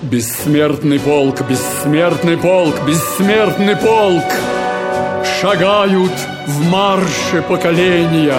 Бессмертный полк, бессмертный полк, бессмертный полк шагают в марше поколения,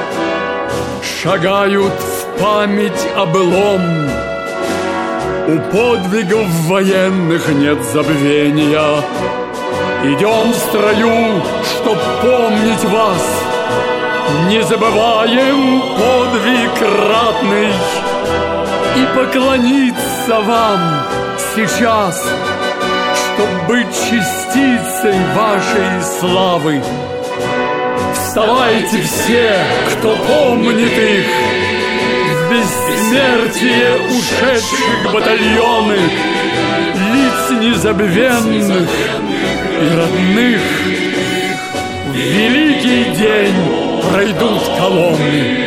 шагают в память о былом. У подвигов военных нет забвения. Идем в строю, чтоб помнить вас. Не забываем подвиг ратный и поклониться вам сейчас, чтоб быть частицей вашей славы. Вставайте все, кто помнит их, в бессмертие ушедших батальоны, лиц незабвенных и родных. В великий день пройдут колонны.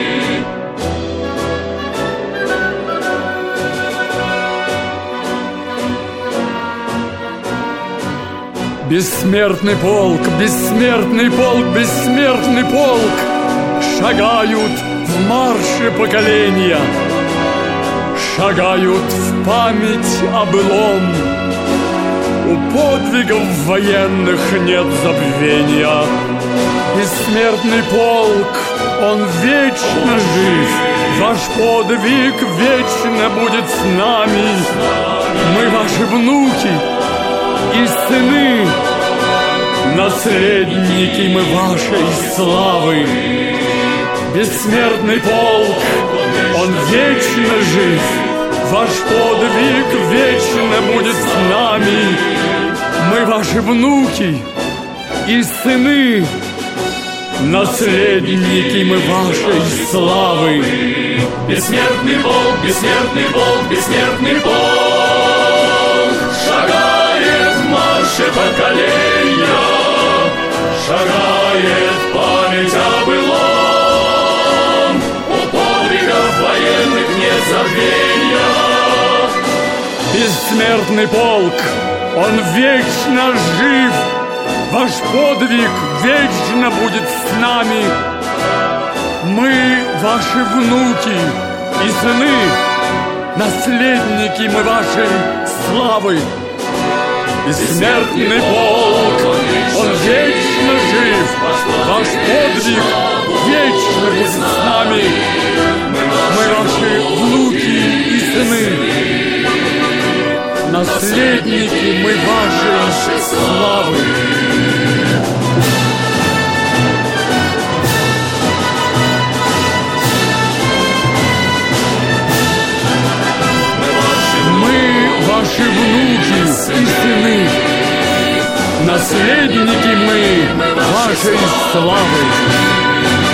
Бессмертный полк, бессмертный полк, бессмертный полк шагают в марше поколения, шагают в память о былом. У подвигов военных нет забвения. Бессмертный полк, он вечно жив, ваш подвиг вечно будет с нами. Мы ваши внуки и сыны, наследники мы вашей славы. Бессмертный полк, он вечно жив, ваш подвиг вечно будет с нами. Мы ваши внуки и сыны, наследники мы вашей славы. Бессмертный полк, бессмертный полк, бессмертный полк шагает в марше поколения, шагает память о былом. У подвигов военных нет забвения. Бессмертный полк, он вечно жив, ваш подвиг вечно будет с нами. Мы ваши внуки и сыны, наследники мы вашей славы. Бессмертный полк, он вечно жив, ваш подвиг вечно будет с нами. Мы ваши внуки и сыны, наследники мы вашей славы. Ваши внуки и сыны, наследники мы вашей славы.